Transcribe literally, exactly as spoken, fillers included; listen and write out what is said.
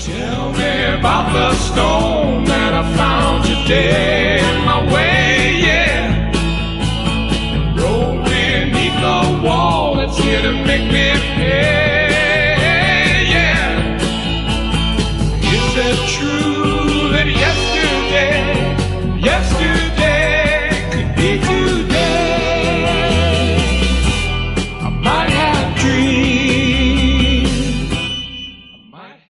Tell me about the stone that I found today in my way, yeah. Roll beneath the wall that's here to make me pay, yeah. Is it true that yesterday, yesterday could be today?